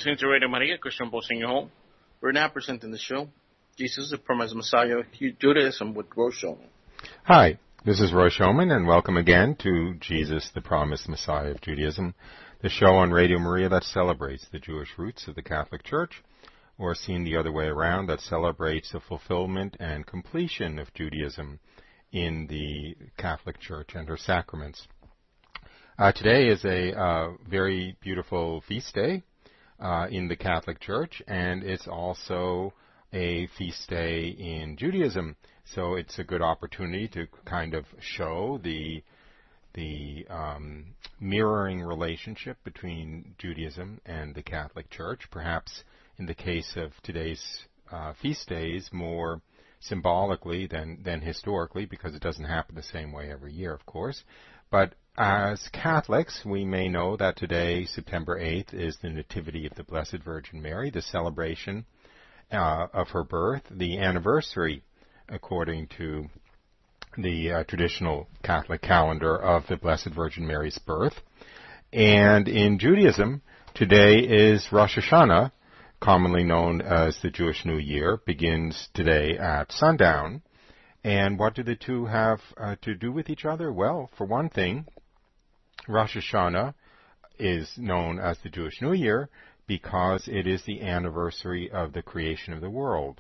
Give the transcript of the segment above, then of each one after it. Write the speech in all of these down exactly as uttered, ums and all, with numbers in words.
listening to Radio Maria, Christian Voice in your home. We're now presenting the show, Jesus, the Promised Messiah, Judaism with Roy Schoeman. Hi, this is Roy Schoeman, and welcome again to Jesus, the Promised Messiah of Judaism, the show on Radio Maria that celebrates the Jewish roots of the Catholic Church, or seen the other way around, that celebrates the fulfillment and completion of Judaism in the Catholic Church and her sacraments. Uh, today is a uh, very beautiful feast day uh, in the Catholic Church, and it's also a feast day in Judaism. So it's a good opportunity to kind of show the the um, mirroring relationship between Judaism and the Catholic Church. Perhaps in the case of today's uh, feast days, more symbolically than than historically, because it doesn't happen the same way every year, of course. But as Catholics, we may know that today, September eighth, is the Nativity of the Blessed Virgin Mary, the celebration uh, of her birth, the anniversary, according to the uh, traditional Catholic calendar, of the Blessed Virgin Mary's birth. And in Judaism, today is Rosh Hashanah, commonly known as the Jewish New Year, begins today at sundown. And what do the two have uh, to do with each other? Well, for one thing, Rosh Hashanah is known as the Jewish New Year because it is the anniversary of the creation of the world.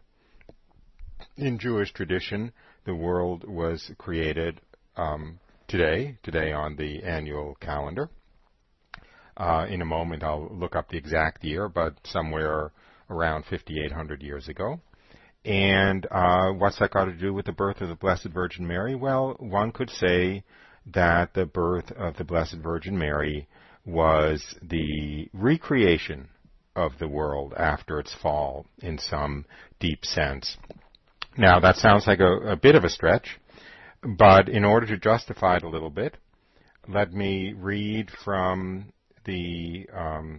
In Jewish tradition, the world was created um, today, today on the annual calendar. Uh, in a moment, I'll look up the exact year, but somewhere around fifty-eight hundred years ago. And uh, what's that got to do with the birth of the Blessed Virgin Mary? Well, one could say that the birth of the Blessed Virgin Mary was the recreation of the world after its fall in some deep sense. Now, that sounds like a, a bit of a stretch, but in order to justify it a little bit, let me read from the um,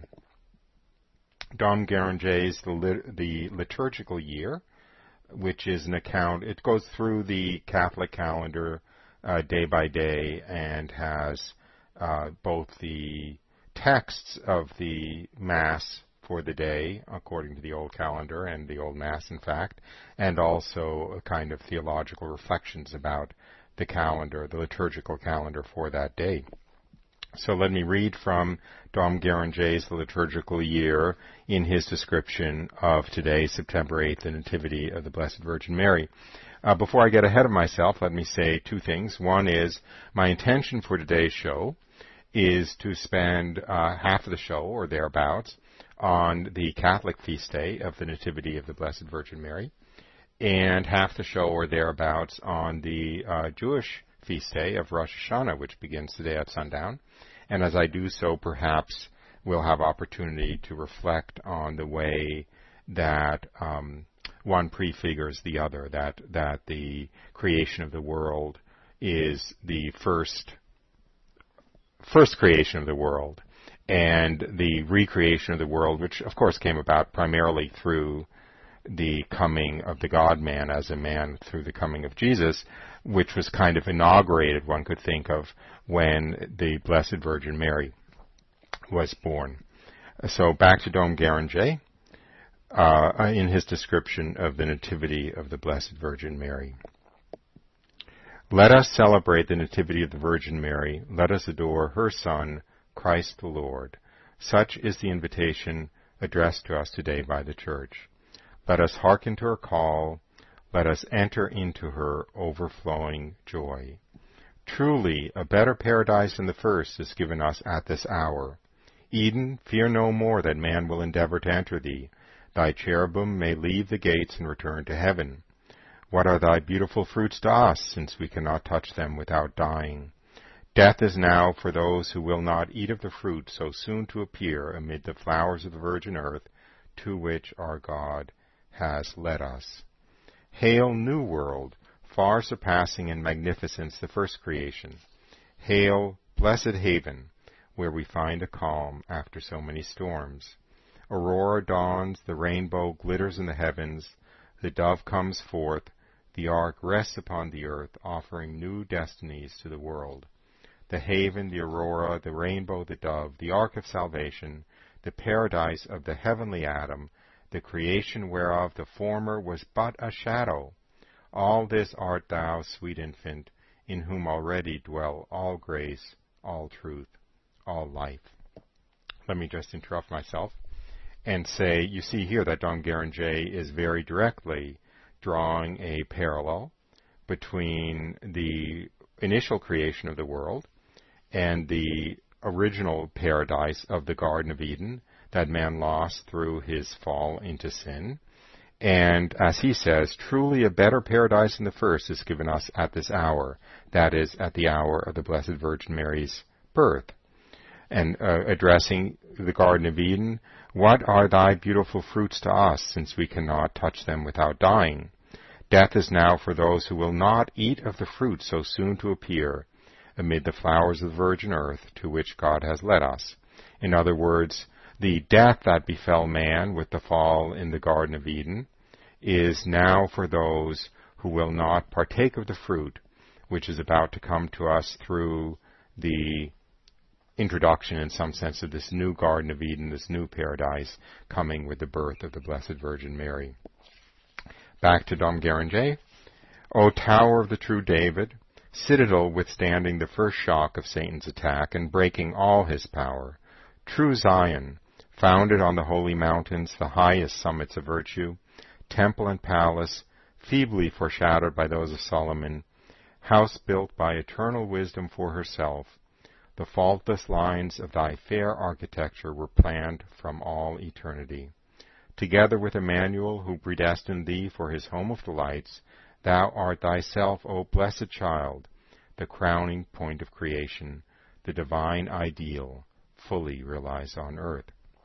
Dom Guéranger's the, lit- the liturgical year, which is an account. It goes through the Catholic calendar uh, day by day and has uh, both the texts of the Mass for the day, according to the old calendar and the old Mass, in fact, and also a kind of theological reflections about the calendar, the liturgical calendar for that day. So let me read from Dom Guéranger's The Liturgical Year in his description of today, September eighth, the Nativity of the Blessed Virgin Mary. Uh, before I get ahead of myself, let me say two things. One is my intention for today's show is to spend uh, half of the show, or thereabouts, on the Catholic feast day of the Nativity of the Blessed Virgin Mary, and half the show, or thereabouts, on the uh, Jewish feast day of Rosh Hashanah, which begins today at sundown. And as I do so, perhaps we'll have opportunity to reflect on the way that um, one prefigures the other, that, that the creation of the world is the first, first creation of the world, and the recreation of the world, which of course came about primarily through the coming of the God-man as a man through the coming of Jesus, which was kind of inaugurated, one could think of, when the Blessed Virgin Mary was born. So back to Dom Guéranger uh, in his description of the Nativity of the Blessed Virgin Mary. Let us celebrate the Nativity of the Virgin Mary. Let us adore her Son, Christ the Lord. Such is the invitation addressed to us today by the Church. Let us hearken to her call. Let us enter into her overflowing joy. Truly, a better paradise than the first is given us at this hour. Eden, fear no more that man will endeavor to enter thee. Thy cherubim may leave the gates and return to heaven. What are thy beautiful fruits to us, since we cannot touch them without dying? Death is now for those who will not eat of the fruit so soon to appear amid the flowers of the virgin earth, to which our God has led us. Hail, new world, far surpassing in magnificence the first creation. Hail, blessed haven, where we find a calm after so many storms. Aurora dawns, the rainbow glitters in the heavens, the dove comes forth, the ark rests upon the earth, offering new destinies to the world. The haven, the aurora, the rainbow, the dove, the ark of salvation, the paradise of the heavenly Adam, the creation whereof the former was but a shadow. All this art thou, sweet infant, in whom already dwell all grace, all truth, all life. Let me just interrupt myself and say, you see here that Dom Guéranger is very directly drawing a parallel between the initial creation of the world and the original paradise of the Garden of Eden that man lost through his fall into sin. And as he says, truly a better paradise than the first is given us at this hour, that is, at the hour of the Blessed Virgin Mary's birth. And uh, addressing the Garden of Eden, what are thy beautiful fruits to us, since we cannot touch them without dying? Death is now for those who will not eat of the fruit so soon to appear amid the flowers of the virgin earth to which God has led us. In other words, the death that befell man with the fall in the Garden of Eden is now for those who will not partake of the fruit, which is about to come to us through the introduction, in some sense, of this new Garden of Eden, this new paradise, coming with the birth of the Blessed Virgin Mary. Back to Dom Guéranger. O Tower of the true David, citadel withstanding the first shock of Satan's attack and breaking all his power, true Zion, founded on the holy mountains, the highest summits of virtue, temple and palace, feebly foreshadowed by those of Solomon, house built by eternal wisdom for herself, the faultless lines of thy fair architecture were planned from all eternity. Together with Emmanuel, who predestined thee for his home of delights, thou art thyself, O blessed child, the crowning point of creation, the divine ideal, fully realized on earth.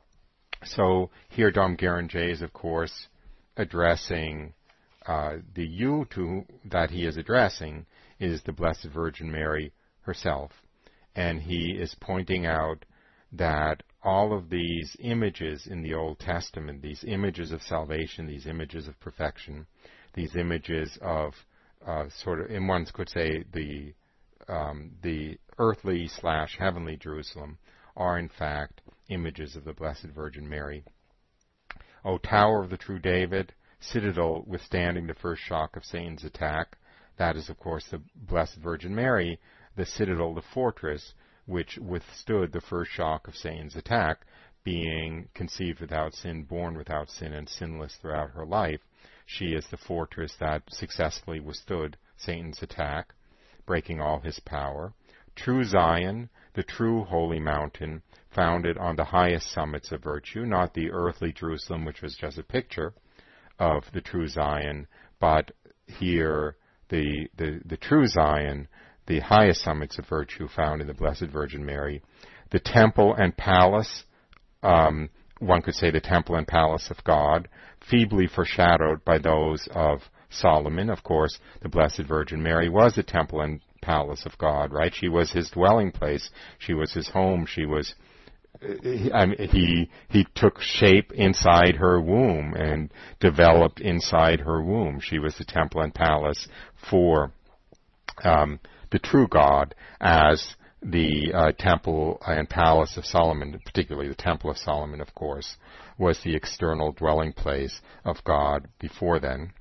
So here Dom Guéranger is, of course, addressing uh, the you to that he is addressing is the Blessed Virgin Mary herself. And he is pointing out that all of these images in the Old Testament, these images of salvation, these images of perfection, these images of uh, sort of, and one could say the um, the earthly slash heavenly Jerusalem, are in fact images of the Blessed Virgin Mary. O Tower of the true David, citadel withstanding the first shock of Satan's attack, that is, of course, the Blessed Virgin Mary, the citadel, the fortress, which withstood the first shock of Satan's attack, being conceived without sin, born without sin, and sinless throughout her life. She is the fortress that successfully withstood Satan's attack, breaking all his power. True Zion, the true holy mountain, founded on the highest summits of virtue, not the earthly Jerusalem, which was just a picture of the true Zion, but here the, the, the true Zion, the highest summits of virtue found in the Blessed Virgin Mary. The temple and palace, um, one could say the temple and palace of God, feebly foreshadowed by those of Solomon. Of course, the Blessed Virgin Mary was the temple and palace of God, right? She was his dwelling place. She was his home. She was, I mean, he, he took shape inside her womb and developed inside her womb. She was the temple and palace for, um, the true God, as the uh, temple and palace of Solomon, particularly the temple of Solomon, of course, was the external dwelling place of God before then,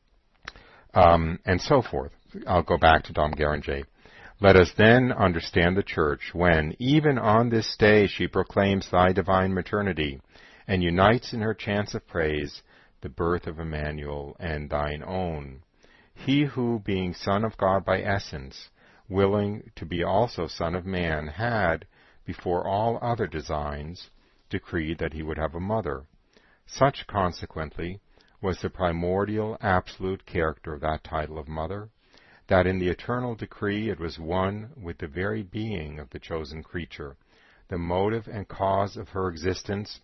um, and so forth. I'll go back to Dom Guéranger. Let us then understand the Church when, even on this day, she proclaims thy divine maternity and unites in her chants of praise the birth of Emmanuel and thine own. He who, being Son of God by essence, willing to be also Son of Man, had, before all other designs, decreed that he would have a mother. Such, consequently, was the primordial absolute character of that title of mother, that in the eternal decree it was one with the very being of the chosen creature, the motive and cause of her existence,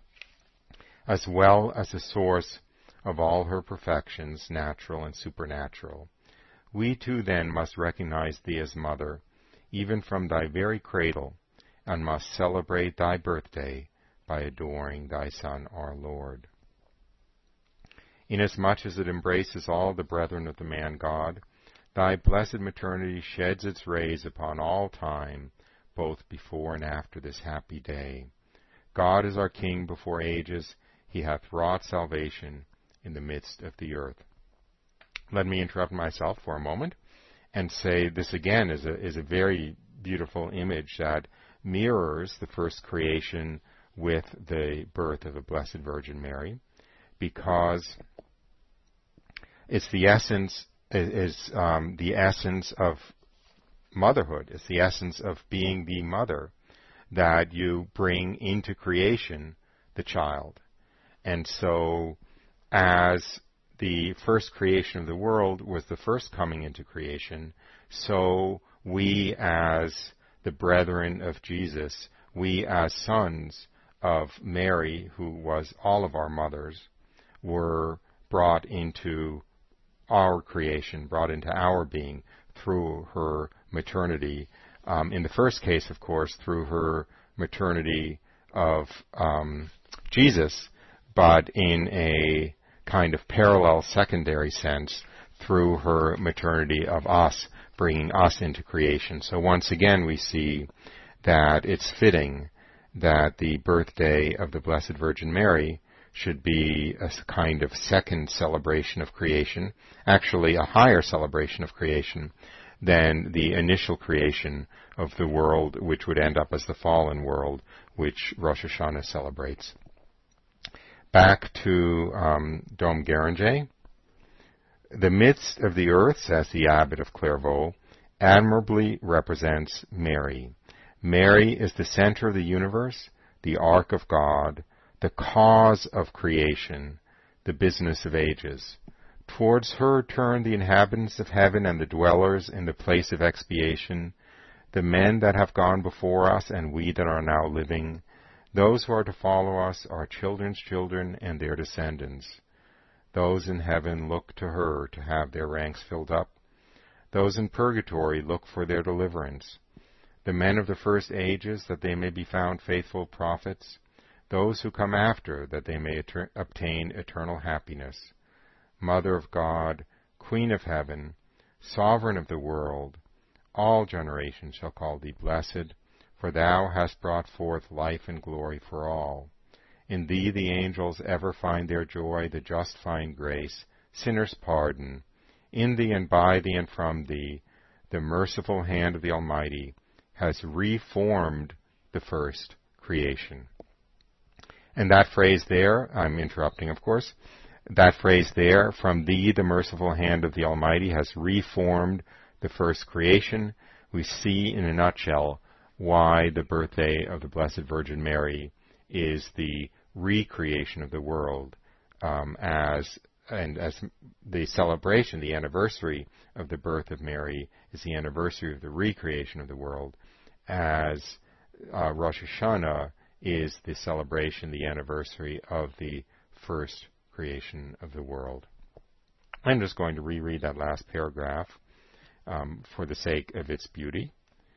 as well as the source of all her perfections, natural and supernatural. We too then must recognize thee as mother, even from thy very cradle, and must celebrate thy birthday by adoring thy Son, our Lord. Inasmuch as it embraces all the brethren of the man God, thy blessed maternity sheds its rays upon all time, both before and after this happy day. God is our King before ages. He hath wrought salvation in the midst of the earth. Let me interrupt myself for a moment and say this again is a, is a very beautiful image that mirrors the first creation with the birth of the Blessed Virgin Mary, because it's the essence is um, the essence of motherhood. It's the essence of being the mother, that you bring into creation the child. And so, as the first creation of the world was the first coming into creation, so we as the brethren of Jesus, we as sons of Mary, who was all of our mothers, were brought into our creation, brought into our being through her maternity. Um, in the first case, of course, through her maternity of um, Jesus, but in a kind of parallel secondary sense through her maternity of us, bringing us into creation. So once again we see that it's fitting that the birthday of the Blessed Virgin Mary should be a kind of second celebration of creation, actually a higher celebration of creation than the initial creation of the world, which would end up as the fallen world, which Rosh Hashanah celebrates. Back to um, Dom Guéranger. The midst of the earth, says the abbot of Clairvaux, admirably represents Mary. Mary is the center of the universe, the ark of God, the cause of creation, the business of ages. Towards her turn the inhabitants of heaven and the dwellers in the place of expiation, the men that have gone before us and we that are now living. Those who are to follow us are children's children and their descendants. Those in heaven look to her to have their ranks filled up. Those in purgatory look for their deliverance. The men of the first ages, that they may be found faithful prophets. Those who come after, that they may et- obtain eternal happiness. Mother of God, Queen of heaven, Sovereign of the world, all generations shall call thee blessed, for thou hast brought forth life and glory for all. In thee the angels ever find their joy, the just find grace, sinners pardon. In thee and by thee and from thee, the merciful hand of the Almighty has reformed the first creation. And that phrase there, I'm interrupting of course, that phrase there, from thee the merciful hand of the Almighty has reformed the first creation. We see in a nutshell why the birthday of the Blessed Virgin Mary is the recreation of the world, um, as and as the celebration, the anniversary of the birth of Mary is the anniversary of the recreation of the world, as uh, Rosh Hashanah is the celebration, the anniversary of the first creation of the world. I'm just going to reread that last paragraph um, for the sake of its beauty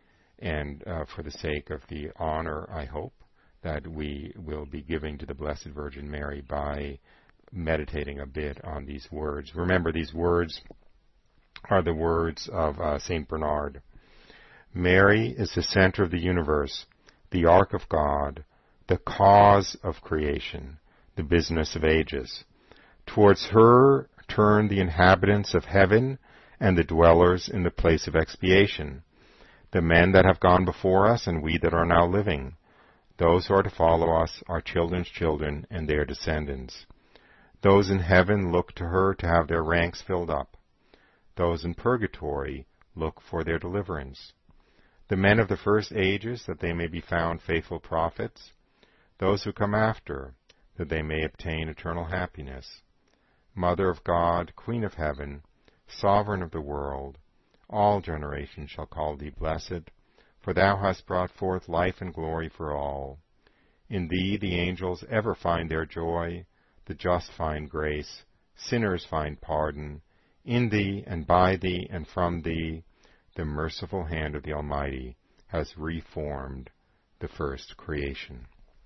and uh, for the sake of the honor, I hope, that we will be giving to the Blessed Virgin Mary by meditating a bit on these words. Remember, these words are the words of uh, Saint Bernard. Mary is the center of the universe, the ark of God, the cause of creation, the business of ages. Towards her turn the inhabitants of heaven and the dwellers in the place of expiation, the men that have gone before us and we that are now living. Those who are to follow us are children's children and their descendants. Those in heaven look to her to have their ranks filled up. Those in purgatory look for their deliverance. The men of the first ages, that they may be found faithful prophets. Those who come after, that they may obtain eternal happiness. Mother of God, Queen of heaven, Sovereign of the world, all generations shall call thee blessed, for thou hast brought forth life and glory for all. In thee the angels ever find their joy, the just find grace, sinners find pardon. In thee and by thee and from thee, the merciful hand of the Almighty has reformed the first creation.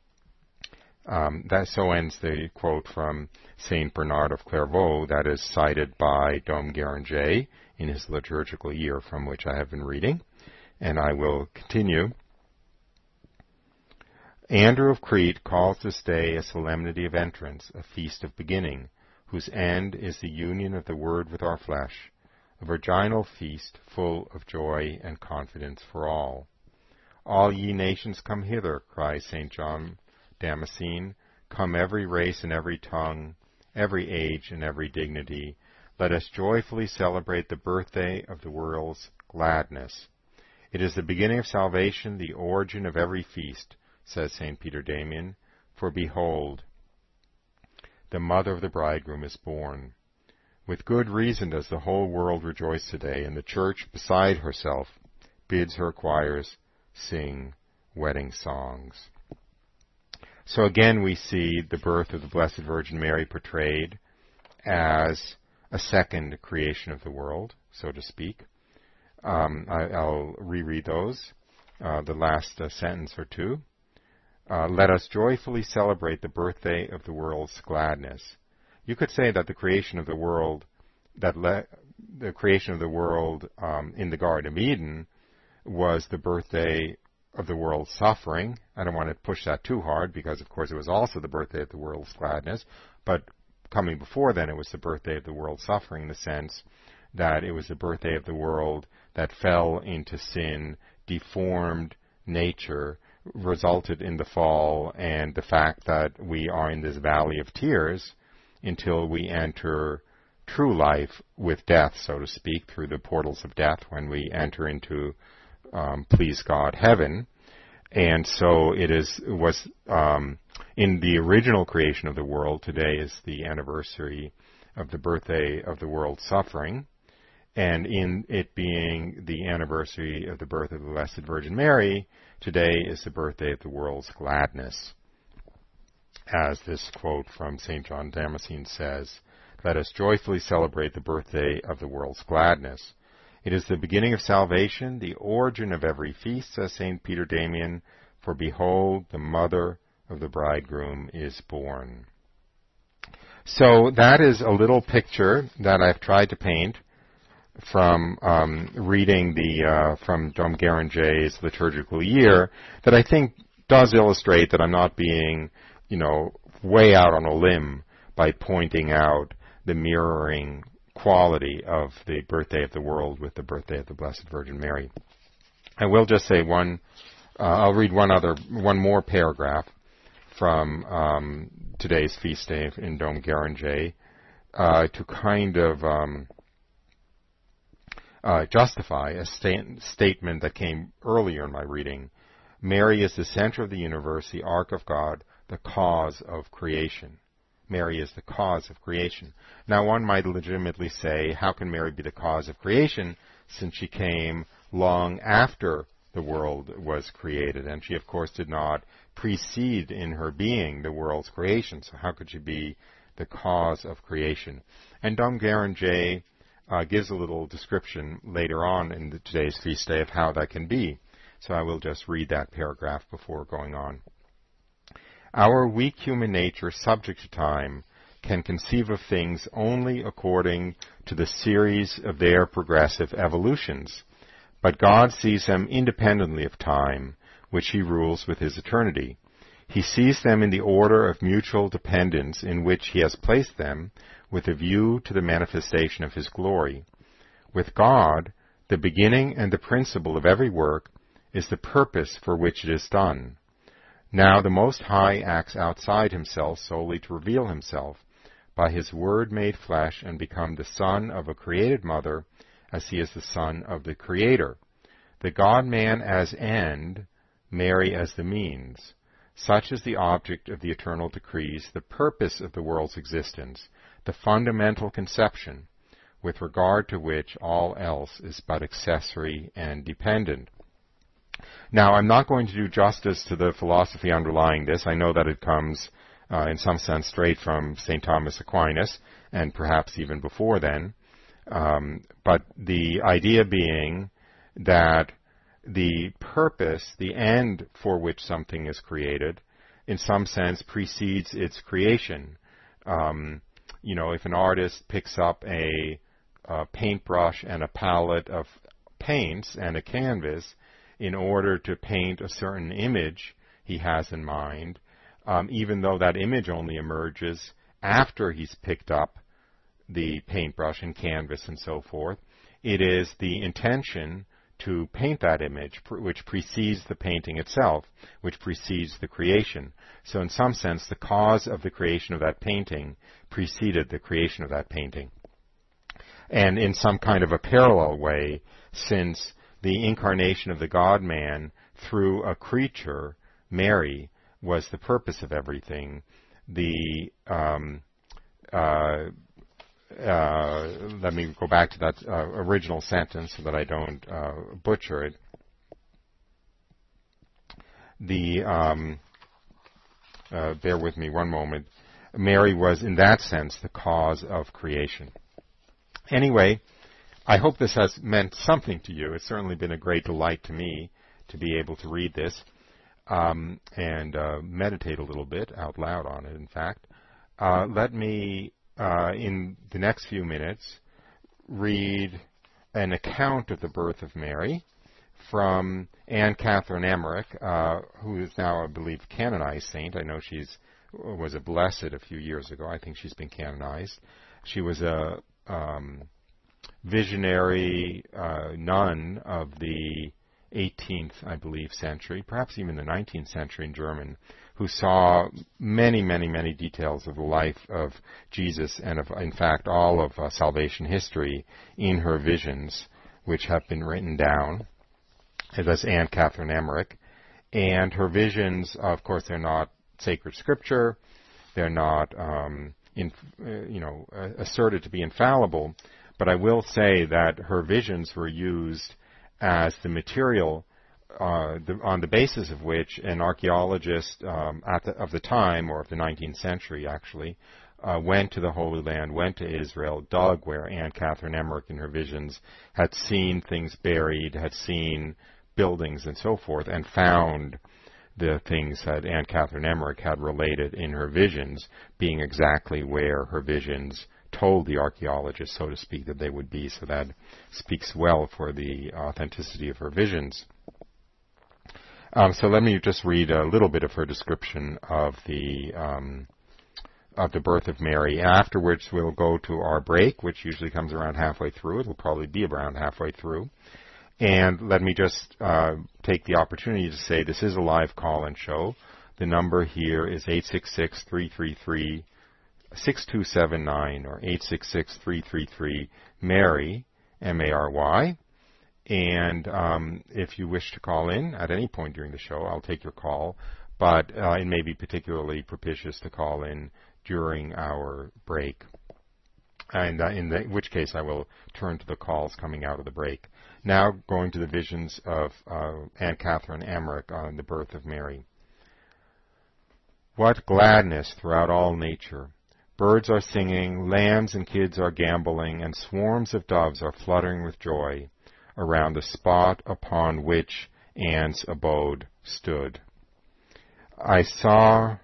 Um, that so ends the quote from Saint Bernard of Clairvaux that is cited by Dom Guéranger in his liturgical year from which I have been reading, and I will continue. Andrew of Crete calls this day a solemnity of entrance, a feast of beginning, whose end is the union of the Word with our flesh, a virginal feast full of joy and confidence for all. All ye nations come hither, cries Saint John Damascene. Come every race and every tongue, every age and every dignity. Let us joyfully celebrate the birthday of the world's gladness. It is the beginning of salvation, the origin of every feast, says Saint Peter Damian. For behold, the mother of the bridegroom is born. With good reason does the whole world rejoice today, and the Church, beside herself, bids her choirs sing wedding songs. So again we see the birth of the Blessed Virgin Mary portrayed as a second creation of the world, so to speak. Um, I, I'll reread those, uh, the last uh, sentence or two. Uh, Let us joyfully celebrate the birthday of the world's gladness. You could say that the creation of the world, that le- the creation of the world um, in the Garden of Eden was the birthday of the world's suffering. I don't want to push that too hard because, of course, it was also the birthday of the world's gladness. But coming before then, it was the birthday of the world's suffering in the sense that it was the birthday of the world that fell into sin, deformed nature, resulted in the fall, and the fact that we are in this valley of tears until we enter true life with death, so to speak, through the portals of death when we enter into Um, please God, heaven. And so it is it was um, in the original creation of the world. Today is the anniversary of the birthday of the world's suffering, and in it being the anniversary of the birth of the Blessed Virgin Mary, today is the birthday of the world's gladness. As this quote from Saint John Damascene says, "Let us joyfully celebrate the birthday of the world's gladness. It is the beginning of salvation, the origin of every feast," says Saint Peter Damian, "for behold, the mother of the bridegroom is born." So that is a little picture that I've tried to paint from um, reading the uh, from Dom Guéranger's liturgical year that I think does illustrate that I'm not being, you know, way out on a limb by pointing out the mirroring quality of the birthday of the world with the birthday of the Blessed Virgin Mary. I will just say one, uh, I'll read one other, one more paragraph from um, today's feast day in Dom Guéranger uh, to kind of um, uh, justify a sta- statement that came earlier in my reading. Mary is the center of the universe, the ark of God, the cause of creation. Mary is the cause of creation. Now, one might legitimately say, how can Mary be the cause of creation since she came long after the world was created? And she, of course, did not precede in her being the world's creation. So how could she be the cause of creation? And Dom Guéranger uh, gives a little description later on in the, today's feast day of how that can be. So I will just read that paragraph before going on. Our weak human nature, subject to time, can conceive of things only according to the series of their progressive evolutions. But God sees them independently of time, which he rules with his eternity. He sees them in the order of mutual dependence in which he has placed them, with a view to the manifestation of his glory. With God, the beginning and the principle of every work is the purpose for which it is done. Now the Most High acts outside himself solely to reveal himself, by his Word made flesh and become the Son of a created mother, as he is the Son of the Creator. The God-man as end, Mary as the means. Such is the object of the eternal decrees, the purpose of the world's existence, the fundamental conception, with regard to which all else is but accessory and dependent. Now, I'm not going to do justice to the philosophy underlying this. I know that it comes, uh, in some sense, straight from Saint Thomas Aquinas, and perhaps even before then. Um, but the idea being that the purpose, the end for which something is created, in some sense precedes its creation. Um, you know, if an artist picks up a, a paintbrush and a palette of paints and a canvas, in order to paint a certain image, he has in mind, um, even though that image only emerges after he's picked up the paintbrush and canvas and so forth. It is the intention to paint that image, which precedes the painting itself, which precedes the creation. So in some sense, the cause of the creation of that painting preceded the creation of that painting. And in some kind of a parallel way, since the incarnation of the God-man through a creature, Mary, was the purpose of everything, the um, uh, Uh, let me go back to that uh, original sentence so that I don't uh, butcher it. The um, uh, bear with me one moment. Mary was, in that sense, the cause of creation. Anyway, I hope this has meant something to you. It's certainly been a great delight to me to be able to read this um, and uh, meditate a little bit out loud on it, in fact. Uh, let me Uh, in the next few minutes, read an account of the birth of Mary from Anne Catherine Emmerich, uh, who is now, I believe, canonized saint. I know she's was a blessed a few years ago. I think she's been canonized. She was a um, visionary uh, nun of the eighteenth, I believe, century, perhaps even the nineteenth century in German, who saw many, many, many details of the life of Jesus and of, in fact, all of uh, salvation history in her visions, which have been written down. That's Anne Catherine Emmerich. And her visions, of course, they're not sacred scripture. They're not, um, in, uh, you know, uh, asserted to be infallible. But I will say that her visions were used as the material Uh, the, on the basis of which an archaeologist um, at the, of the time, or of the nineteenth century actually, uh, went to the Holy Land, went to Israel, dug where Anne Catherine Emmerich in her visions had seen things buried, had seen buildings and so forth, and found the things that Anne Catherine Emmerich had related in her visions being exactly where her visions told the archaeologist, so to speak, that they would be. So that speaks well for the authenticity of her visions. Um, so let me just read a little bit of her description of the um, of the birth of Mary. Afterwards, we'll go to our break, which usually comes around halfway through. It will probably be around halfway through. And let me just uh, take the opportunity to say this is a live call-in show. The number here is eight six six, three three three, six two seven nine or eight six six, three three three, Mary, M A R Y. And um, if you wish to call in at any point during the show, I'll take your call. But uh, it may be particularly propitious to call in during our break, and uh, in, the, in which case I will turn to the calls coming out of the break. Now going to the visions of uh, Anne Catherine Emmerich on the birth of Mary. What gladness throughout all nature! Birds are singing, lambs and kids are gambolling, and swarms of doves are fluttering with joy around the spot upon which Anne's abode stood. I saw,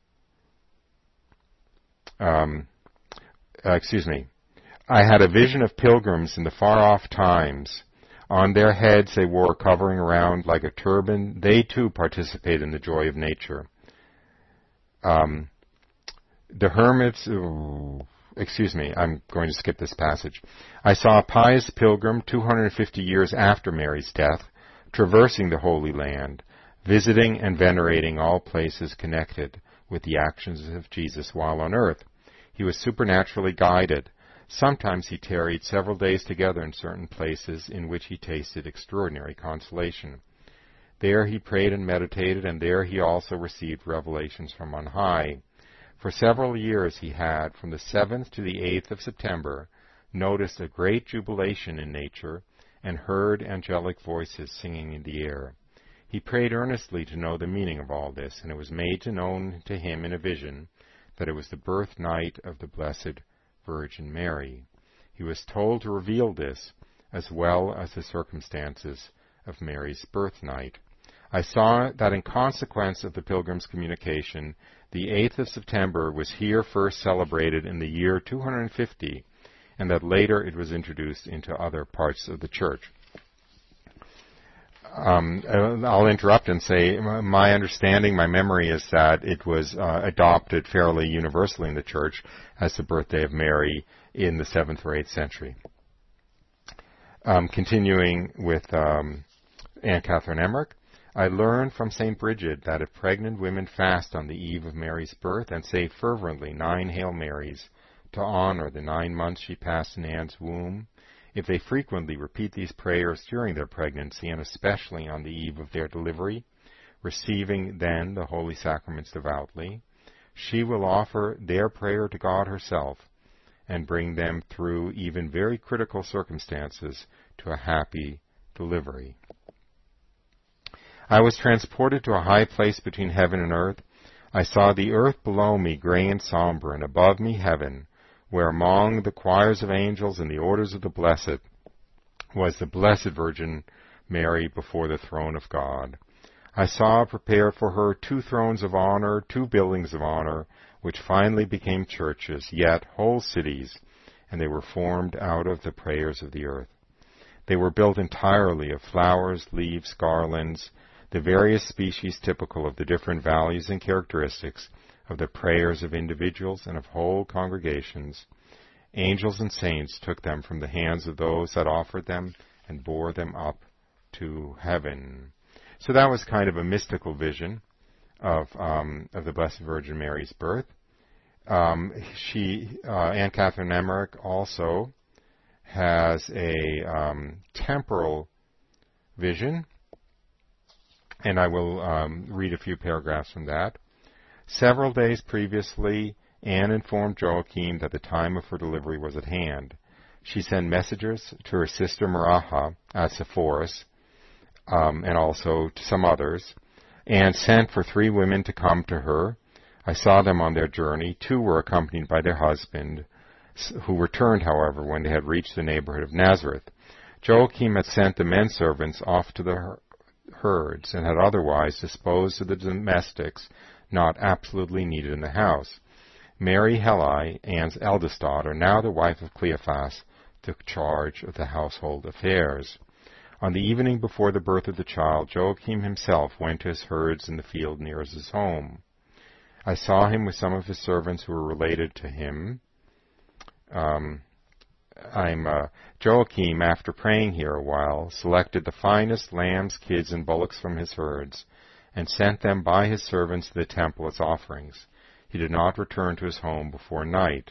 um, uh, excuse me, I had a vision of pilgrims in the far-off times. On their heads they wore a covering around like a turban. They too participate in the joy of nature. Um, the hermits, ooh, excuse me, I'm going to skip this passage. I saw a pious pilgrim two hundred fifty years after Mary's death, traversing the Holy Land, visiting and venerating all places connected with the actions of Jesus while on earth. He was supernaturally guided. Sometimes he tarried several days together in certain places in which he tasted extraordinary consolation. There he prayed and meditated, and there he also received revelations from on high. For several years he had, from the seventh to the eighth of September, noticed a great jubilation in nature and heard angelic voices singing in the air. He prayed earnestly to know the meaning of all this, and it was made to known to him in a vision that it was the birth night of the Blessed Virgin Mary. He was told to reveal this, as well as the circumstances of Mary's birth night. I saw that in consequence of the pilgrim's communication, the eighth of September was here first celebrated in the year two hundred fifty, and that later it was introduced into other parts of the church. Um, I'll interrupt and say my understanding, my memory is that it was uh, adopted fairly universally in the church as the birthday of Mary in the seventh or eighth century. Um, continuing with um, Anne Catherine Emmerich, I learned from Saint Bridget that if pregnant women fast on the eve of Mary's birth and say fervently nine Hail Marys to honor the nine months she passed in Anne's womb, if they frequently repeat these prayers during their pregnancy and especially on the eve of their delivery, receiving then the holy sacraments devoutly, she will offer their prayer to God herself and bring them through even very critical circumstances to a happy delivery. I was transported to a high place between heaven and earth. I saw the earth below me gray and somber, and above me heaven, where among the choirs of angels and the orders of the blessed was the Blessed Virgin Mary before the throne of God. I saw prepared for her two thrones of honor, two buildings of honor, which finally became churches, yet whole cities, and they were formed out of the prayers of the earth. They were built entirely of flowers, leaves, garlands, the various species typical of the different values and characteristics of the prayers of individuals and of whole congregations. Angels and saints took them from the hands of those that offered them and bore them up to heaven. So that was kind of a mystical vision of um, of the Blessed Virgin Mary's birth. Um, she, uh, Anne Catherine Emmerich, also has a um, temporal vision, and I will um, read a few paragraphs from that. Several days previously, Anne informed Joachim that the time of her delivery was at hand. She sent messengers to her sister Maraha at Sepphoris, um, and also to some others, and sent for three women to come to her. I saw them on their journey. Two were accompanied by their husband, who returned, however, when they had reached the neighborhood of Nazareth. Joachim had sent the men servants off to the herds and had otherwise disposed of the domestics not absolutely needed in the house. Mary Heli, Anne's eldest daughter, now the wife of Cleophas, took charge of the household affairs. On the evening before the birth of the child, Joachim himself went to his herds in the field near his home. I saw him with some of his servants who were related to him. Um, I'm uh, Joachim, after praying here a while, selected the finest lambs, kids, and bullocks from his herds, and sent them by his servants to the temple as offerings. He did not return to his home before night.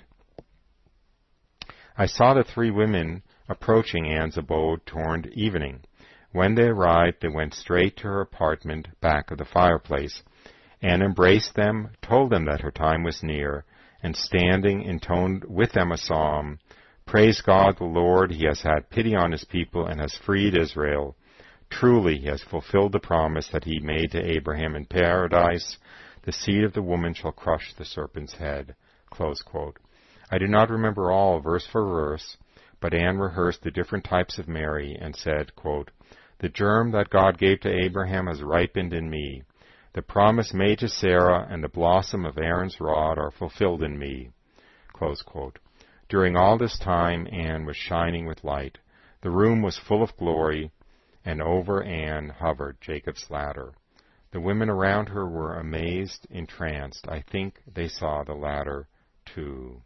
I saw the three women approaching Anne's abode toward evening. When they arrived, they went straight to her apartment back of the fireplace. Anne embraced them, told them that her time was near, and standing intoned with them a psalm, "Praise God the Lord, he has had pity on his people and has freed Israel. Truly he has fulfilled the promise that he made to Abraham in paradise. The seed of the woman shall crush the serpent's head." Close quote. I do not remember all verse for verse, but Anne rehearsed the different types of Mary and said, quote, "The germ that God gave to Abraham has ripened in me. The promise made to Sarah and the blossom of Aaron's rod are fulfilled in me." Close quote. During all this time, Anne was shining with light. The room was full of glory, and over Anne hovered Jacob's ladder. The women around her were amazed, entranced. I think they saw the ladder too.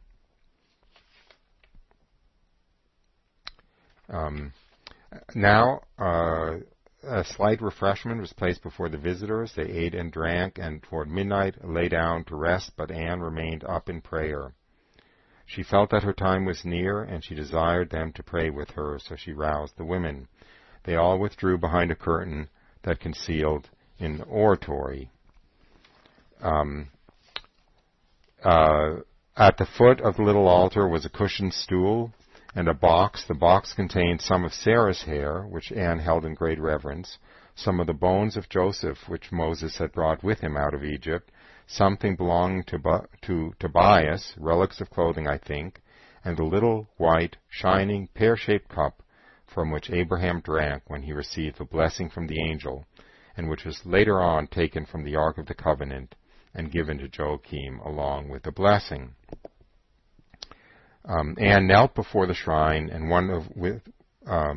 Um, now, uh, a slight refreshment was placed before the visitors. They ate and drank, and toward midnight lay down to rest, but Anne remained up in prayer. She felt that her time was near, and she desired them to pray with her, so she roused the women. They all withdrew behind a curtain that concealed an oratory. Um, uh, at the foot of the little altar was a cushioned stool and a box. The box contained some of Sarah's hair, which Anne held in great reverence, some of the bones of Joseph, which Moses had brought with him out of Egypt, something belonging to, to Tobias, relics of clothing, I think, and a little white, shining, pear-shaped cup from which Abraham drank when he received the blessing from the angel, and which was later on taken from the Ark of the Covenant and given to Joachim along with the blessing. Um, Anne knelt before the shrine, and one of with um,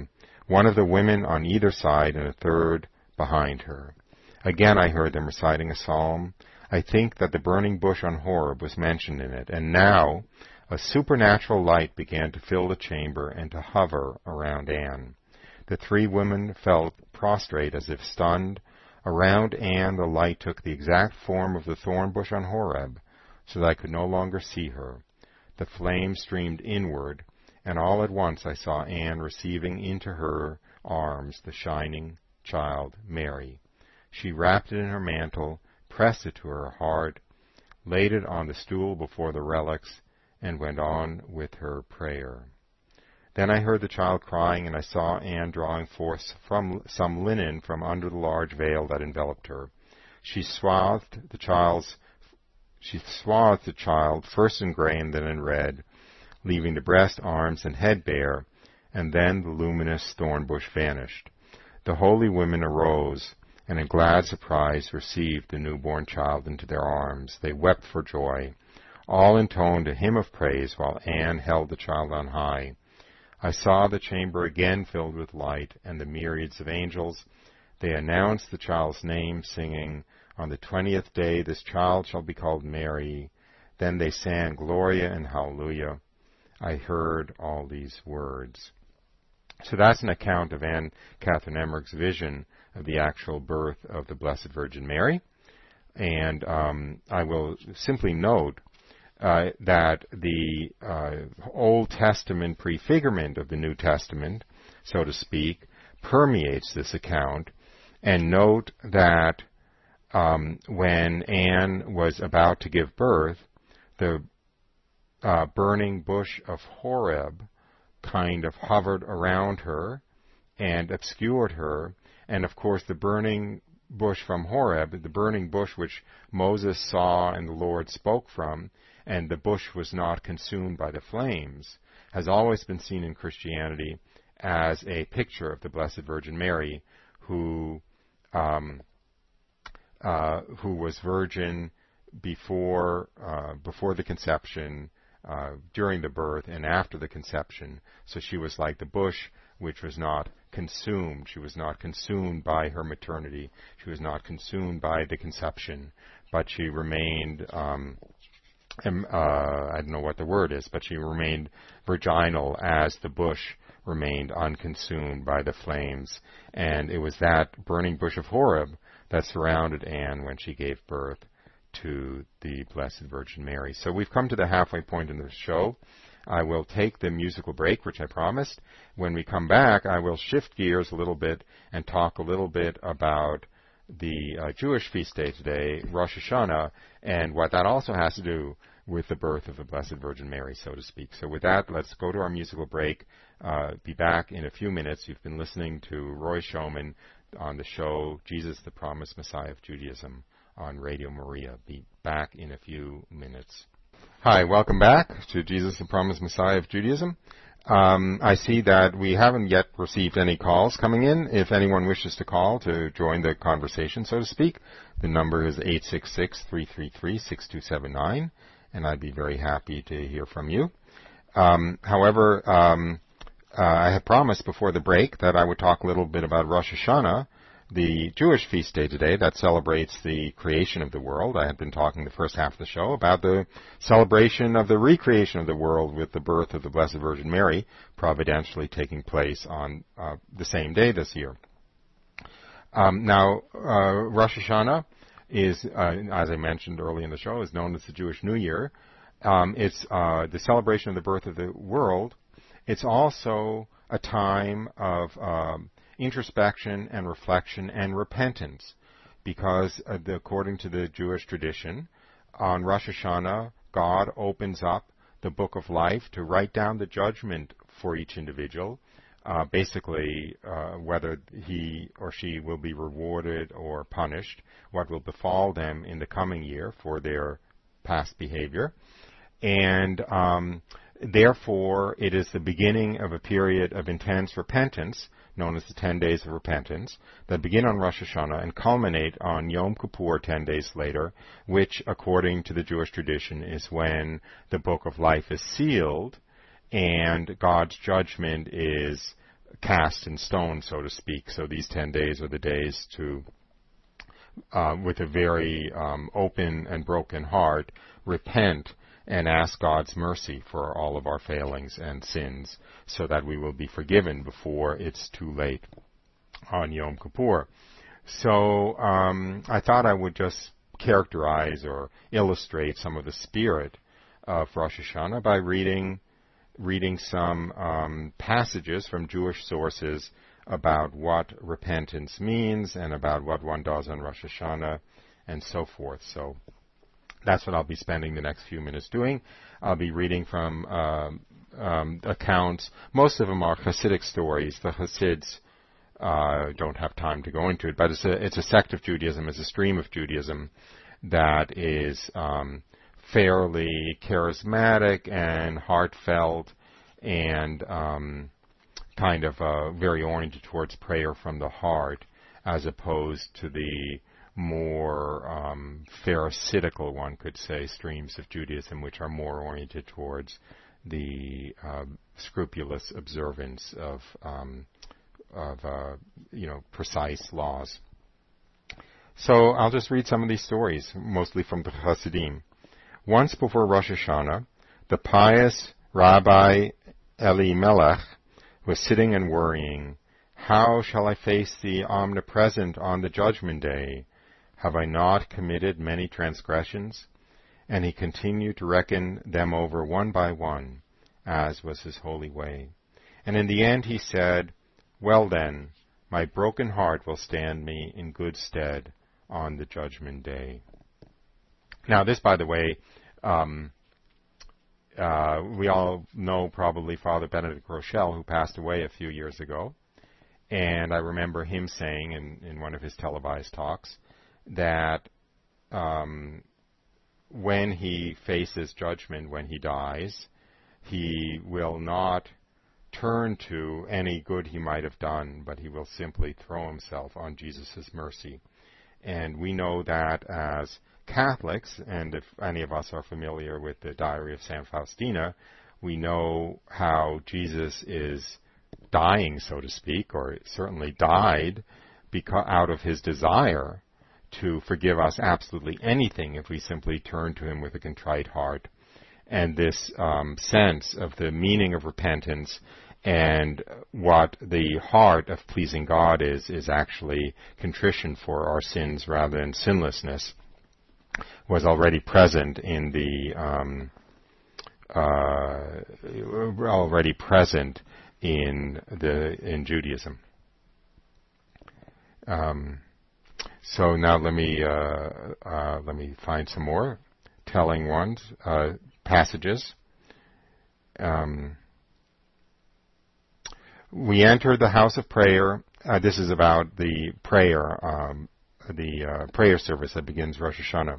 one of the women on either side and a third behind her. Again I heard them reciting a psalm. I think that the burning bush on Horeb was mentioned in it, and now a supernatural light began to fill the chamber and to hover around Anne. The three women fell prostrate as if stunned. Around Anne the light took the exact form of the thorn bush on Horeb, so that I could no longer see her. The flame streamed inward, and all at once I saw Anne receiving into her arms the shining child, Mary. She wrapped it in her mantle, pressed it to her heart, laid it on the stool before the relics, and went on with her prayer. Then I heard the child crying, and I saw Anne drawing forth from some linen from under the large veil that enveloped her. She swathed the child's, she swathed the child first in gray and then in red, leaving the breast, arms, and head bare, and then the luminous thorn bush vanished. The holy women arose, and in glad surprise received the newborn child into their arms. They wept for joy. All intoned a hymn of praise, while Anne held the child on high. I saw the chamber again filled with light, and the myriads of angels. They announced the child's name, singing, "On the twentieth day this child shall be called Mary." Then they sang Gloria and Hallelujah. I heard all these words. So that's an account of Anne Catherine Emmerich's vision of the actual birth of the Blessed Virgin Mary. And um, I will simply note Uh, that the uh, Old Testament prefigurement of the New Testament, so to speak, permeates this account. And note that um, when Anne was about to give birth, the uh, burning bush of Horeb kind of hovered around her and obscured her. And of course the burning bush from Horeb, the burning bush which Moses saw and the Lord spoke from, and the bush was not consumed by the flames, has always been seen in Christianity as a picture of the Blessed Virgin Mary, who um, uh, who was virgin before uh, before the conception, uh, during the birth, and after the conception. So she was like the bush which was not consumed. She was not consumed by her maternity. She was not consumed by the conception, but she remained um, Um, uh, I don't know what the word is, but she remained virginal as the bush remained unconsumed by the flames. And it was that burning bush of Horeb that surrounded Anne when she gave birth to the Blessed Virgin Mary. So we've come to the halfway point in the show. I will take the musical break, which I promised. When we come back, I will shift gears a little bit and talk a little bit about the uh, Jewish feast day today, Rosh Hashanah, and what that also has to do with the birth of the Blessed Virgin Mary, so to speak. So with that, let's go to our musical break. Uh, be back in a few minutes. You've been listening to Roy Schoeman on the show Jesus, the Promised Messiah of Judaism on Radio Maria. Be back in a few minutes. Hi, welcome back to Jesus, the Promised Messiah of Judaism. Um, I see that we haven't yet received any calls coming in. If anyone wishes to call to join the conversation, so to speak, the number is eight six six, three three three, six two seven nine, and I'd be very happy to hear from you. Um, however, um, uh, I had promised before the break that I would talk a little bit about Rosh Hashanah, the Jewish feast day today that celebrates the creation of the world. I had been talking the first half of the show about the celebration of the recreation of the world with the birth of the Blessed Virgin Mary, providentially taking place on uh, the same day this year. Um, now, uh, Rosh Hashanah is, uh, as I mentioned early in the show, is known as the Jewish New Year. Um, it's uh, the celebration of the birth of the world. It's also a time of um, introspection and reflection and repentance, because uh, the, according to the Jewish tradition, on Rosh Hashanah, God opens up the book of life to write down the judgment for each individual, uh, basically uh, whether he or she will be rewarded or punished, what will befall them in the coming year for their past behavior. And um, therefore, it is the beginning of a period of intense repentance, known as the ten days of repentance, that begin on Rosh Hashanah and culminate on Yom Kippur ten days later, which, according to the Jewish tradition, is when the book of life is sealed and God's judgment is cast in stone, so to speak. So these ten days are the days to, uh, with a very um, open and broken heart, repent and ask God's mercy for all of our failings and sins, so that we will be forgiven before it's too late on Yom Kippur. So um, I thought I would just characterize or illustrate some of the spirit of Rosh Hashanah by reading reading some um, passages from Jewish sources about what repentance means and about what one does on Rosh Hashanah and so forth. So that's what I'll be spending the next few minutes doing. I'll be reading from uh, um, accounts. Most of them are Hasidic stories. The Hasids uh, don't have time to go into it, but it's a, it's a sect of Judaism, it's a stream of Judaism that is um, fairly charismatic and heartfelt and um, kind of uh, very oriented towards prayer from the heart, as opposed to the more um, pharisaical, one could say, streams of Judaism, which are more oriented towards the uh, scrupulous observance of, um, of uh, you know, precise laws. So I'll just read some of these stories, mostly from the Hasidim. Once before Rosh Hashanah, the pious Rabbi Elimelech was sitting and worrying, "How shall I face the omnipresent on the judgment day? Have I not committed many transgressions?" And he continued to reckon them over one by one, as was his holy way. And in the end he said, "Well then, my broken heart will stand me in good stead on the judgment day." Now this, by the way, um, uh, we all know probably Father Benedict Rochelle, who passed away a few years ago. And I remember him saying in, in one of his televised talks that um, when he faces judgment, when he dies, he will not turn to any good he might have done, but he will simply throw himself on Jesus' mercy. And we know that as Catholics, and if any of us are familiar with the Diary of Saint Faustina, we know how Jesus is dying, so to speak, or certainly died because out of his desire to forgive us absolutely anything if we simply turn to him with a contrite heart. And this um, sense of the meaning of repentance and what the heart of pleasing God is, is actually contrition for our sins rather than sinlessness, was already present in the um, uh, already present in the in Judaism. Um, so now let me uh, uh, let me find some more telling ones uh, passages. Um, we entered the house of prayer. Uh, this is about the prayer, um, the uh, prayer service that begins Rosh Hashanah.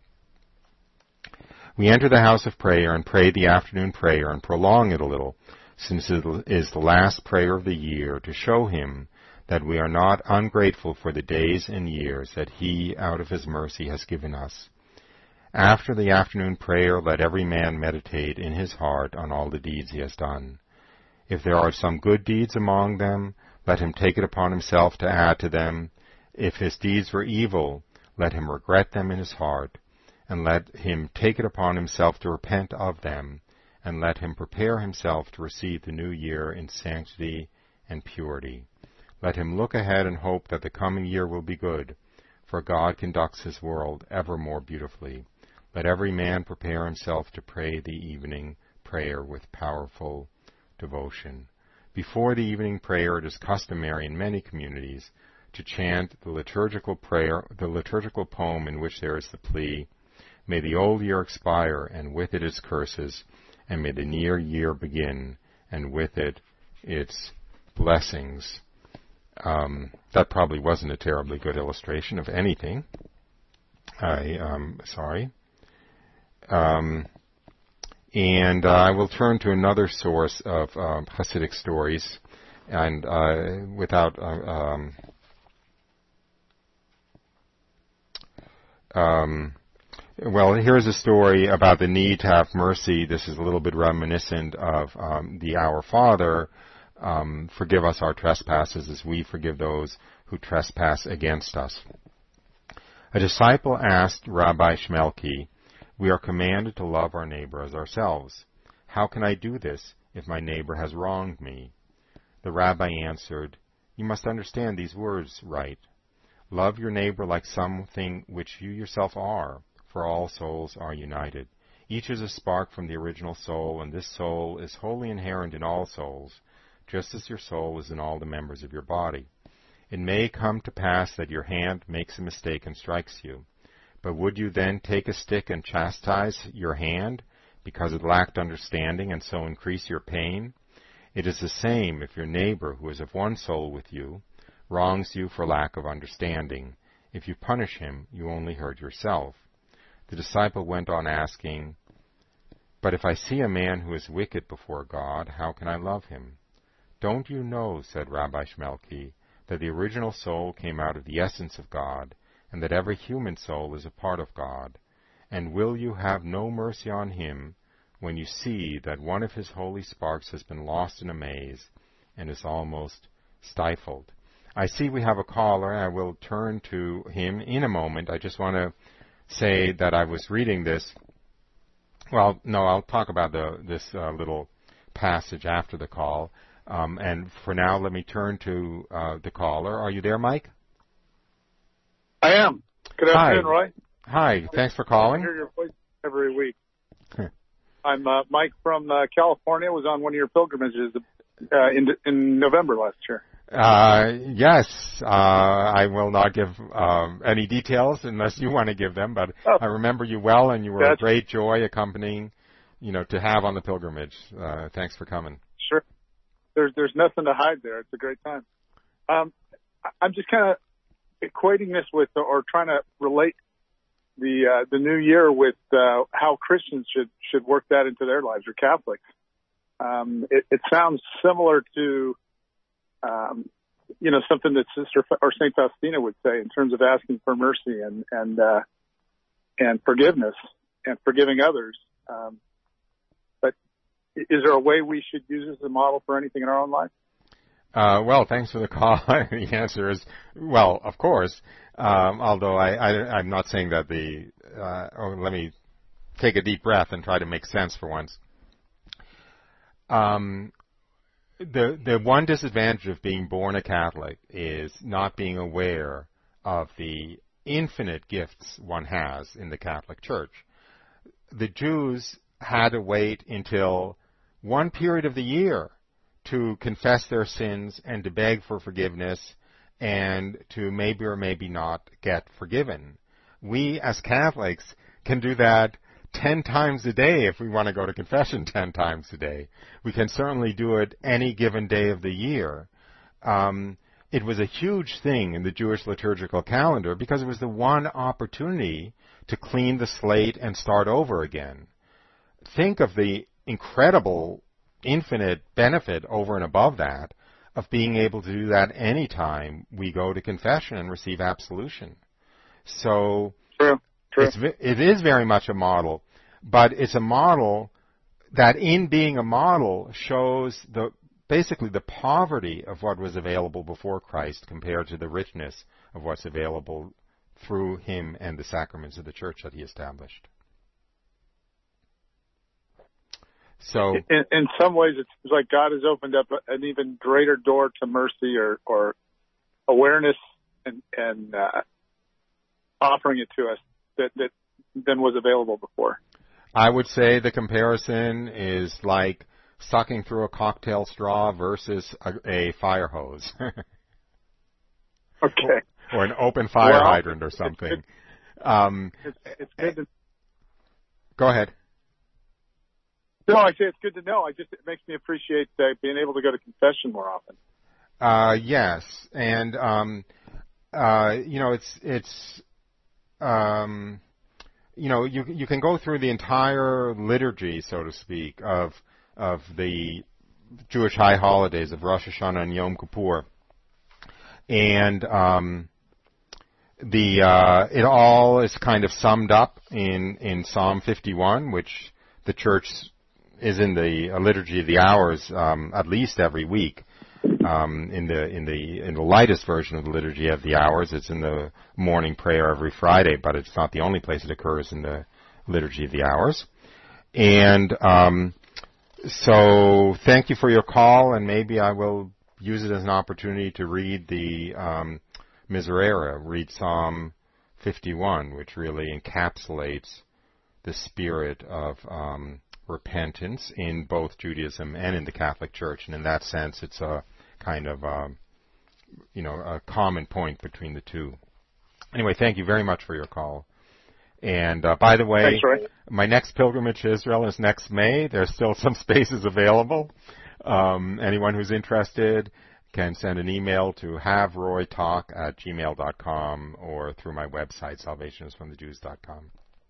We enter the house of prayer and pray the afternoon prayer and prolong it a little, since it is the last prayer of the year, to show him that we are not ungrateful for the days and years that he, out of his mercy, has given us. After the afternoon prayer, let every man meditate in his heart on all the deeds he has done. If there are some good deeds among them, let him take it upon himself to add to them. If his deeds were evil, let him regret them in his heart, and let him take it upon himself to repent of them, and let him prepare himself to receive the new year in sanctity and purity. Let him look ahead and hope that the coming year will be good, for God conducts his world ever more beautifully. Let every man prepare himself to pray the evening prayer with powerful devotion. Before the evening prayer, it is customary in many communities to chant the liturgical prayer, the liturgical poem in which there is the plea, "May the old year expire, and with it its curses, and may the near year begin, and with it its blessings." Um, that probably wasn't a terribly good illustration of anything. I am sorry. Um, and uh, I will turn to another source of um, Hasidic stories, and uh, without uh, um, um, well, here's a story about the need to have mercy. This is a little bit reminiscent of um, the Our Father, um, forgive us our trespasses as we forgive those who trespass against us. A disciple asked Rabbi Shmelki, we are commanded to love our neighbor as ourselves. How can I do this if my neighbor has wronged me? The rabbi answered, you must understand these words right. Love your neighbor like something which you yourself are, for all souls are united. Each is a spark from the original soul, and this soul is wholly inherent in all souls, just as your soul is in all the members of your body. It may come to pass that your hand makes a mistake and strikes you. But would you then take a stick and chastise your hand because it lacked understanding and so increase your pain? It is the same if your neighbor, who is of one soul with you, wrongs you for lack of understanding. If you punish him, you only hurt yourself. The disciple went on asking, but if I see a man who is wicked before God, how can I love him? Don't you know, said Rabbi Shmelki, that the original soul came out of the essence of God, and that every human soul is a part of God? And will you have no mercy on him when you see that one of his holy sparks has been lost in a maze and is almost stifled? I see we have a caller, and I will turn to him in a moment. I just want to say that I was reading this. Well, no, I'll talk about the, this uh, little passage after the call. Um, and for now, let me turn to uh, the caller. Are you there, Mike? I am. Good afternoon, Hi. Roy. Hi. Thanks for calling. I hear your voice every week. I'm uh, Mike from uh, California. Was on one of your pilgrimages uh, in in November last year. Uh, yes, uh, I will not give um, any details unless you want to give them, but oh. I remember you well, and you were Gotcha. a great joy accompanying, you know, to have on the pilgrimage. Uh, thanks for coming. Sure. There's there's nothing to hide there. It's a great time. Um, I'm just kind of equating this with, or trying to relate the uh, the new year with uh, how Christians should should work that into their lives, or Catholics. Um, it, it sounds similar to Um, you know, something that Sister or Saint Faustina would say in terms of asking for mercy and and uh, and forgiveness and forgiving others. Um, but is there a way we should use this as a model for anything in our own life? Uh, well, thanks for the call. The answer is, well, of course. Um, although I, I, I'm not saying that the. Uh, oh, let me take a deep breath and try to make sense for once. Um. The the one disadvantage of being born a Catholic is not being aware of the infinite gifts one has in the Catholic Church. The Jews had to wait until one period of the year to confess their sins and to beg for forgiveness and to maybe or maybe not get forgiven. We as Catholics can do that ten times a day if we want to go to confession ten times a day. We can certainly do it any given day of the year. Um, it was a huge thing in the Jewish liturgical calendar because it was the one opportunity to clean the slate and start over again. Think of the incredible, infinite benefit over and above that of being able to do that any time we go to confession and receive absolution. So True. True. It's, it is very much a model, but it's a model that in being a model shows the basically the poverty of what was available before Christ compared to the richness of what's available through him and the sacraments of the church that he established. So, in, in some ways, it's like God has opened up an even greater door to mercy or, or awareness and, and uh, offering it to us that, that than was available before. I would say the comparison is like sucking through a cocktail straw versus a, a fire hose. Okay. Or, or an open fire well, hydrant or something. It's, um, it's, it's good to, go ahead. No, I say it's good to know. I just it makes me appreciate uh, being able to go to confession more often. Uh, yes, and um, uh, you know, it's it's um, you know, you you can go through the entire liturgy, so to speak, of of the Jewish high holidays of Rosh Hashanah and Yom Kippur, and um, the uh, it all is kind of summed up in in Psalm fifty-one, which the Church is in the uh, Liturgy of the Hours um, at least every week. Um, in the in the in the lightest version of the Liturgy of the Hours, it's in the morning prayer every Friday, but it's not the only place it occurs in the Liturgy of the Hours. And um, so, thank you for your call, and maybe I will use it as an opportunity to read the um, Miserere, read Psalm fifty-one, which really encapsulates the spirit of um, repentance in both Judaism and in the Catholic Church, and in that sense, it's a kind of, um, you know, a common point between the two. Anyway, thank you very much for your call. And uh, by the way, Thanks, my next pilgrimage to Israel is next May. There's still some spaces available. Um, anyone who's interested can send an email to haveroytalk at gmail dot com or through my website, salvation is from the jews dot com.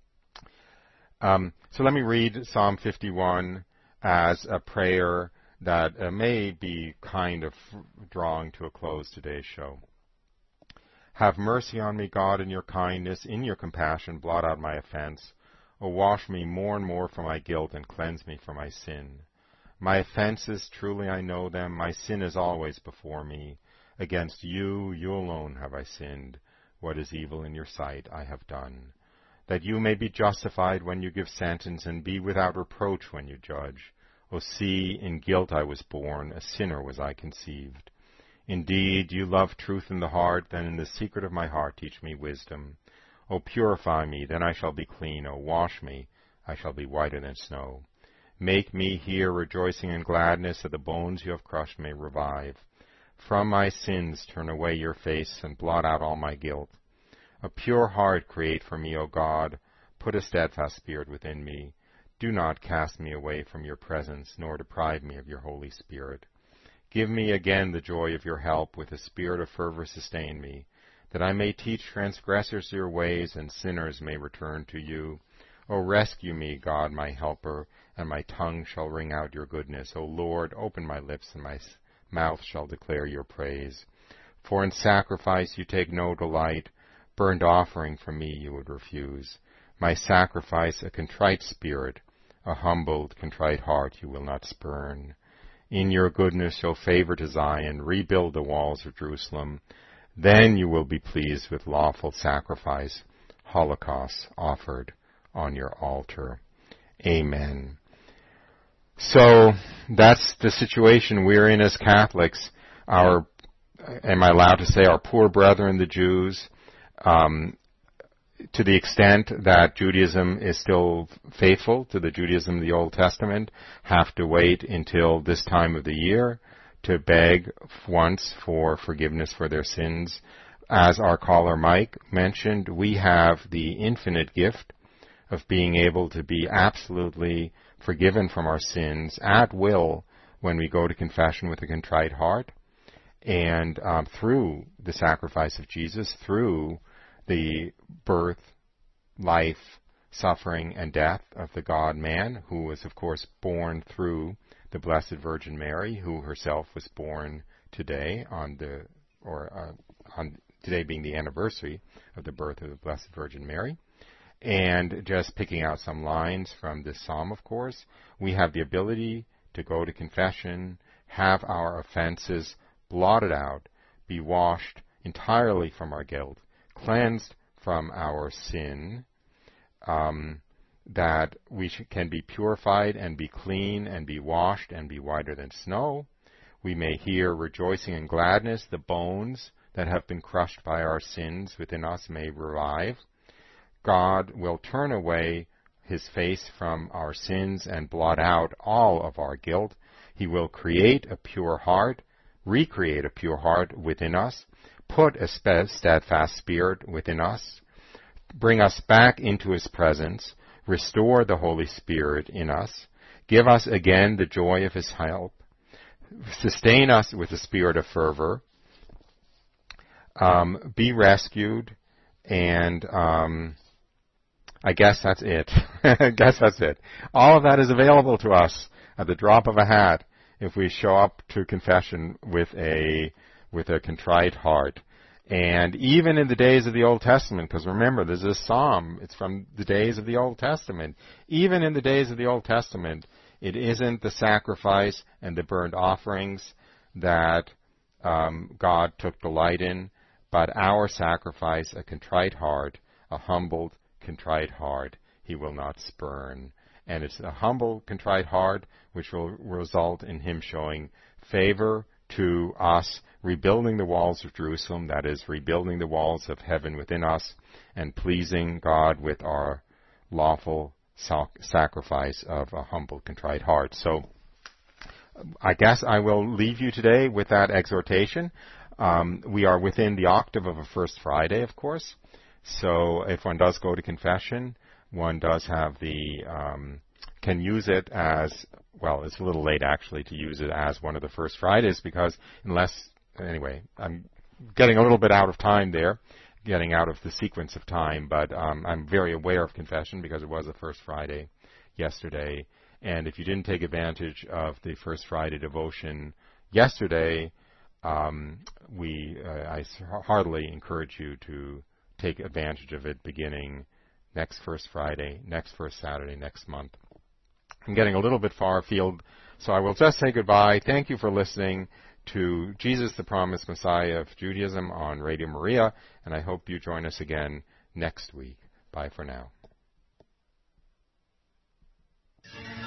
Um, so let me read Psalm fifty-one as a prayer that uh, may be kind of drawing to a close today's show. Have mercy on me, God, in your kindness, in your compassion, blot out my offense. O wash me more and more from my guilt and cleanse me from my sin. My offenses, truly I know them. My sin is always before me. Against you, you alone have I sinned. What is evil in your sight I have done. That you may be justified when you give sentence, and be without reproach when you judge. O see, in guilt I was born, a sinner was I conceived. Indeed, you love truth in the heart, then in the secret of my heart teach me wisdom. O purify me, then I shall be clean. O wash me, I shall be whiter than snow. Make me hear rejoicing and gladness, that the bones you have crushed may revive. From my sins turn away your face, and blot out all my guilt. A pure heart create for me, O God. Put a steadfast spirit within me. Do not cast me away from your presence, nor deprive me of your Holy Spirit. Give me again the joy of your help. With a spirit of fervor sustain me, that I may teach transgressors your ways, and sinners may return to you. O rescue me, God, my helper, and my tongue shall ring out your goodness. O Lord, open my lips, and my mouth shall declare your praise. For in sacrifice you take no delight. Burnt offering from me you would refuse. My sacrifice a contrite spirit, a humbled, contrite heart you will not spurn. In your goodness show favor to Zion, rebuild the walls of Jerusalem. Then you will be pleased with lawful sacrifice, holocausts offered on your altar. Amen. So that's the situation we're in as Catholics. Our, am I allowed to say, our poor brethren, the Jews, um, to the extent that Judaism is still faithful to the Judaism of the Old Testament, have to wait until this time of the year to beg once for forgiveness for their sins. As our caller Mike mentioned, we have the infinite gift of being able to be absolutely forgiven from our sins at will when we go to confession with a contrite heart. And um, through the sacrifice of Jesus, through the birth, life, suffering, and death of the God-man, who was, of course, born through the Blessed Virgin Mary, who herself was born today on the, or uh, on today being the anniversary of the birth of the Blessed Virgin Mary. And just picking out some lines from this psalm, of course, we have the ability to go to confession, have our offenses blotted out, be washed entirely from our guilt, cleansed from our sin, um, that we sh- can be purified and be clean and be washed and be whiter than snow. We may hear rejoicing and gladness. The bones that have been crushed by our sins within us may revive. God will turn away his face from our sins and blot out all of our guilt. He will create a pure heart, recreate a pure heart within us, put a steadfast spirit within us, bring us back into his presence, restore the Holy Spirit in us, give us again the joy of his help, sustain us with a spirit of fervor, um, be rescued, and um, I guess that's it. I guess that's it. All of that is available to us at the drop of a hat if we show up to confession with a with a contrite heart. And even in the days of the Old Testament, because remember, there's this psalm, it's from the days of the Old Testament. Even in the days of the Old Testament, It isn't the sacrifice and the burnt offerings that um, God took delight in, but our sacrifice, a contrite heart, a humbled, contrite heart, he will not spurn. And it's a humble, contrite heart which will result in him showing favor to us, rebuilding the walls of Jerusalem, that is, rebuilding the walls of heaven within us, and pleasing God with our lawful sacrifice of a humble, contrite heart. So I guess I will leave you today with that exhortation. Um, we are within the octave of a First Friday, of course. So if one does go to confession, one does have the, um, can use it as, well, it's a little late actually to use it as one of the First Fridays, because unless, anyway, I'm getting a little bit out of time there, getting out of the sequence of time, but um, I'm very aware of confession because it was the First Friday yesterday. And if you didn't take advantage of the First Friday devotion yesterday, um, we, uh, I heartily encourage you to take advantage of it beginning next First Friday, next First Saturday, next month. I'm getting a little bit far afield, so I will just say goodbye. Thank you for listening to Jesus the Promised Messiah of Judaism on Radio Maria, and I hope you join us again next week. Bye for now.